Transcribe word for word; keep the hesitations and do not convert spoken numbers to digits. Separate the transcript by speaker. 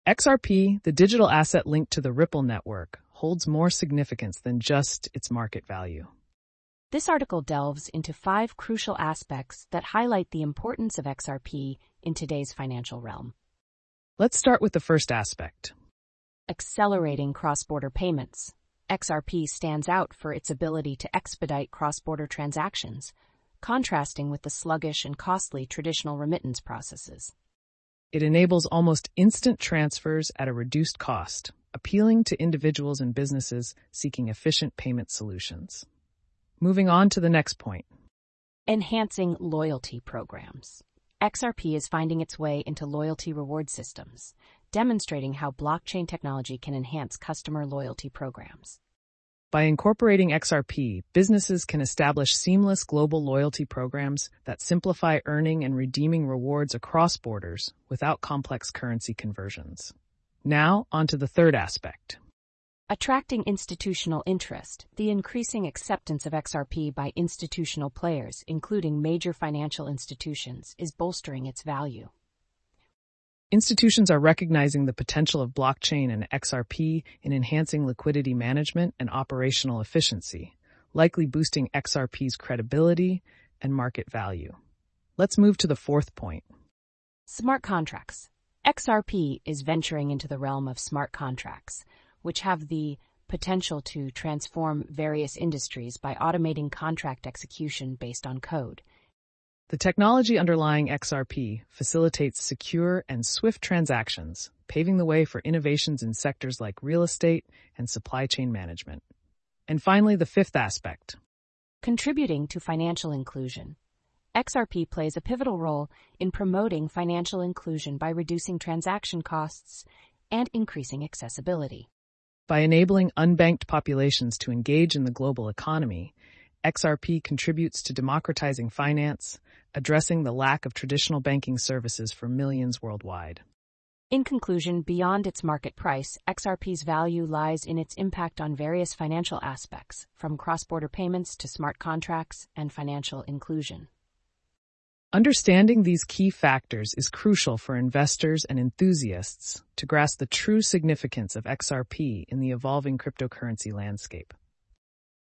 Speaker 1: X R P, the digital asset linked to the Ripple network, holds more significance than just its market value.
Speaker 2: This article delves into five crucial aspects that highlight the importance of X R P in today's financial realm.
Speaker 1: Let's start with the first aspect.
Speaker 2: Accelerating cross-border payments. X R P stands out for its ability to expedite cross-border transactions, contrasting with the sluggish and costly traditional remittance processes.
Speaker 1: It enables almost instant transfers at a reduced cost, appealing to individuals and businesses seeking efficient payment solutions. Moving on to the next point.
Speaker 2: Enhancing loyalty programs. X R P is finding its way into loyalty reward systems, demonstrating how blockchain technology can enhance customer loyalty programs.
Speaker 1: By incorporating X R P, businesses can establish seamless global loyalty programs that simplify earning and redeeming rewards across borders without complex currency conversions. Now, on to the third aspect.
Speaker 2: Attracting institutional interest. The increasing acceptance of X R P by institutional players, including major financial institutions, is bolstering its value.
Speaker 1: Institutions are recognizing the potential of blockchain and X R P in enhancing liquidity management and operational efficiency, likely boosting X R P's credibility and market value. Let's move to the fourth point.
Speaker 2: Smart contracts. X R P is venturing into the realm of smart contracts, which have the potential to transform various industries by automating contract execution based on code.
Speaker 1: The technology underlying X R P facilitates secure and swift transactions, paving the way for innovations in sectors like real estate and supply chain management. And finally, the fifth aspect.
Speaker 2: Contributing to financial inclusion. X R P plays a pivotal role in promoting financial inclusion by reducing transaction costs and increasing accessibility.
Speaker 1: By enabling unbanked populations to engage in the global economy, X R P contributes to democratizing finance, addressing the lack of traditional banking services for millions worldwide.
Speaker 2: In conclusion, beyond its market price, X R P's value lies in its impact on various financial aspects, from cross-border payments to smart contracts and financial inclusion.
Speaker 1: Understanding these key factors is crucial for investors and enthusiasts to grasp the true significance of X R P in the evolving cryptocurrency landscape.